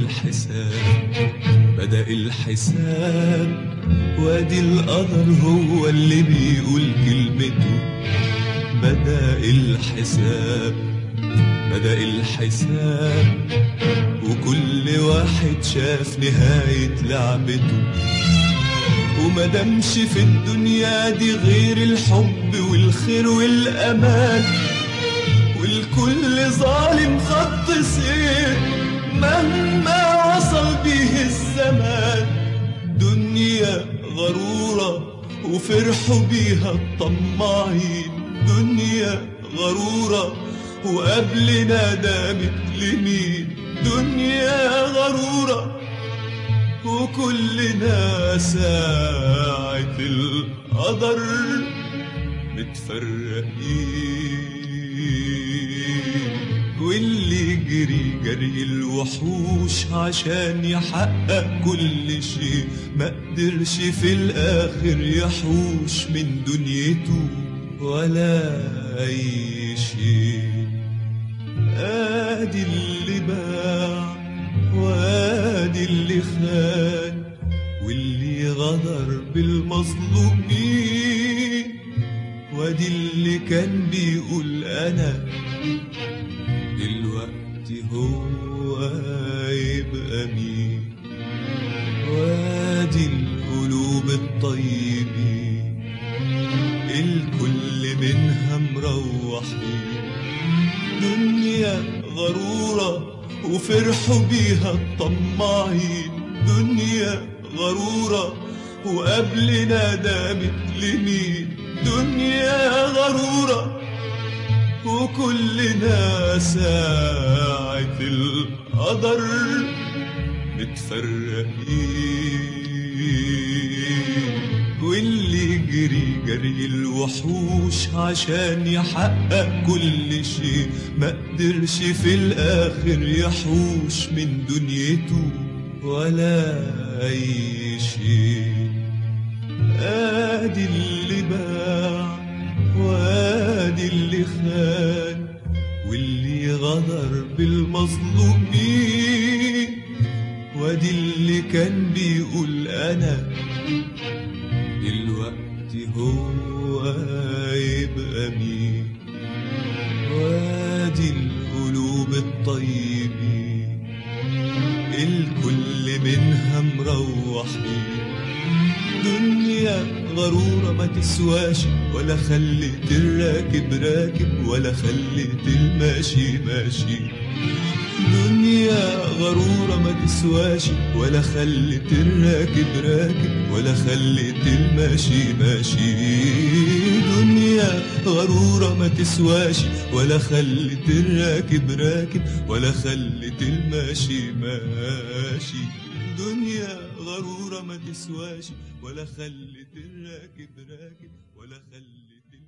الحساب، بدأ الحساب، وادي القدر هو اللي بيقول كلمته. بدأ الحساب، بدأ الحساب، وكل واحد شاف نهاية لعبته. ومدامش في الدنيا دي غير الحب والخير والأمان، والكل ظالم خط سير مهما وصل بيه الزمان. دنيا غرورة وفرحوا بيها الطماعين، دنيا غرورة وقبلنا دامت لمين. دنيا غرورة وكلنا ساعة القدر متفرقين. واللي جري جري الوحوش عشان يحقق كل شيء، ما قدرش في الآخر يحوش من دنيته ولا أي شيء. آدي اللي باع وادي اللي خان، واللي غدر بالمظلومين، وادي اللي كان بيقول أنا دلوقتي هو يبقى مين. وادي القلوب الطيبين الكل منها مروحين. دنيا غرورة وفرحوا بيها الطماعين، دنيا غرورة وقبلنا دامت لمين. دنيا غرورة وكلنا ساعة القدر متفرقين. واللي جري جري الوحوش عشان يحقق كل شيء، ما قدرش في الآخر يحوش من دنيته ولا أي شيء. آدي اللي باع وادي اللي خان، واللي غدر بالمظلومين، وادي اللي كان بيقول أنا دلوقتي هو يبقى مين. وادي القلوب الطيبين الكل منها مروحين. دنيا غرورة ما تسواش، ولا خلت الراكب راكب ولا خلت الماشي ماشي. دنيا غرورة ما تسواش، ولا خلت الراكب راكب ولا خلت الماشي ماشي. دنيا غرورة ما تسواش، ولا خلت الراكب راكب ولا خلت الماشي ماشي. دنيا غرورة ما تسواش، ولا خلت الراكب راكب ولا خلت